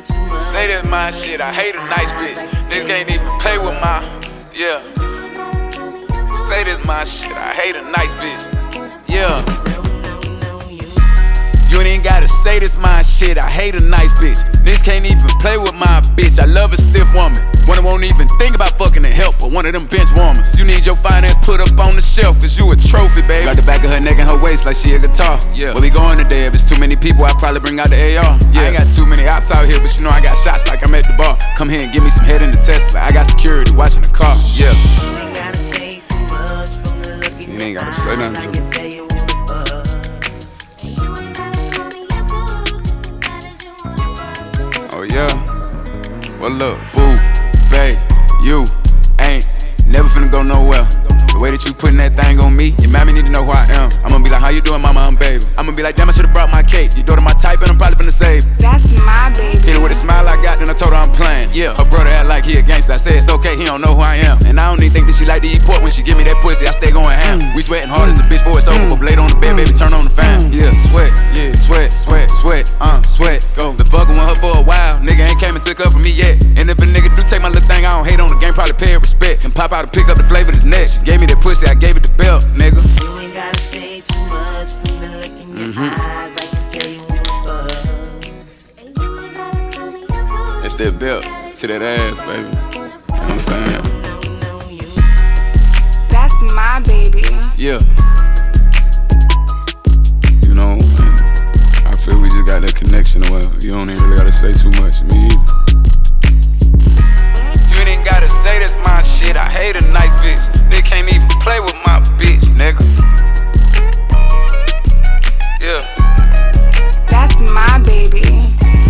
Say that's my shit, I hate a nice bitch. Niggas can't even play with my, yeah. Say this my shit, I hate a nice bitch, yeah. You ain't gotta say this my shit, I hate a nice bitch. Niggas can't even play with my bitch, I love a stiff woman. One that won't even think about fucking and help, but one of them bench warmers. You need your finance put up on the shelf, cause you a trophy, baby. Got the back of her neck and her waist like she a guitar. Yeah. Where we going today? If it's too many people, I probably bring out the AR. Yeah. I ain't got too many ops out here, but you know I got shots like I'm at the bar. Come here and give me some head in the Tesla, I got security watching the car, yeah. You ain't gotta say nothing to me. Oh yeah, well look, boo, babe, you ain't never finna go nowhere. The way that you putting that thing on me, your mammy need to know who I am. I'm gonna be like, how you doing, mama, I'm baby. I'm gonna be like, damn, I should've brought my cake. Your daughter my type and I'm probably finna save. That's my baby. Hit her with a smile I got, then I told her I'm playing. Yeah, her brother act like he a gangster. I said it's okay, he don't know who I am. And I don't even think that she like to eat pork when she give me that pussy. I stay going ham. We sweating hard as a bitch before it's over, but blade on the bed, baby, turn on the fan. Yeah, sweat, sweat, sweat, go. Been fucking with her for a while, nigga ain't came and took up for me yet. And if a nigga do take my little thing, I don't hate on the game, probably pay it respect. And pop out and pick up the flavor of his neck. She gave me that pussy, I gave it the belt, nigga. You ain't gotta say too much from the look in your eyes. I can tell you It's that belt to that ass, baby. You know what I'm saying? That's my baby. Yeah. You know, I feel we just got that connection. Well, you don't even really gotta say too much. Me either. You ain't gotta say that's my shit. I hate a nice bitch. They can't even play with my bitch, nigga.